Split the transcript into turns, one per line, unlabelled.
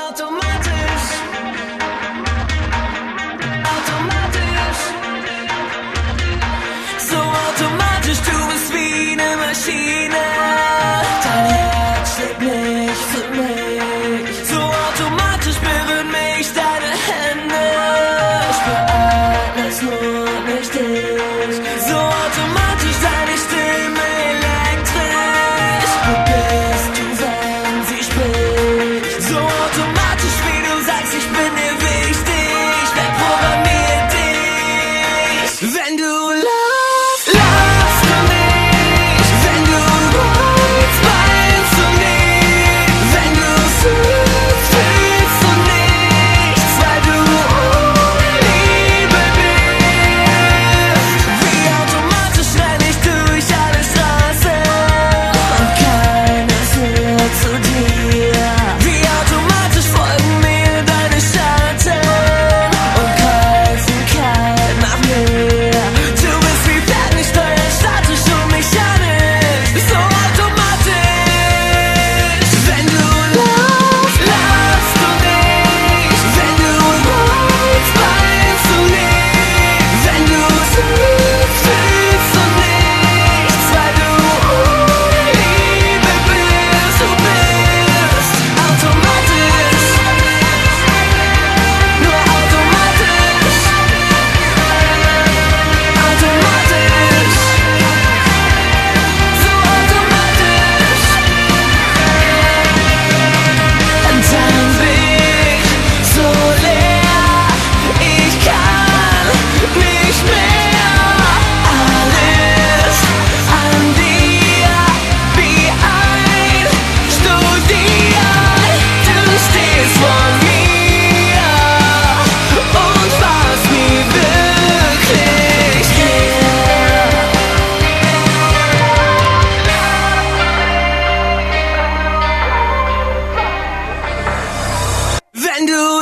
automatisch, automatisch, so automatisch, du bist wie eine Maschine. Dein Herz schlägt nicht für mich, so automatisch berühren mich deine Hände. Ich spür alles, nur nicht dich, so automatisch deine Stimme elektrisch. Wo bist du, wenn sie spricht? So automatisch, wie du sagst, ich bin dir wichtig. Wer programmiert dich? Wenn du laufst, laufst du nicht. Wenn du weinst, weinst du nicht. Wenn du fühlst, fühlst du nichts, weil du ohne Liebe bist. Wie automatisch renn ich durch alle Straßen und keiner führt zu dir. Wie automatisch folgen mir deine Schatten und greifen kalt nach mir. Du bist wie ferngesteuert, statisch und mechanisch, so automatisch. Wenn du laufst, laufst du nicht. Wenn du weinst, weinst du nicht. Wenn du fühlst, fühlst du nichts, weil du ohne Liebe bist. Du bist automatisch, nur automatisch, automatisch, so automatisch. Dein Blick so leer, ich kann nicht mehr. Alles an dir wie einstudiert. Du stehst vor mir und warst nie wirklich hier. Wenn du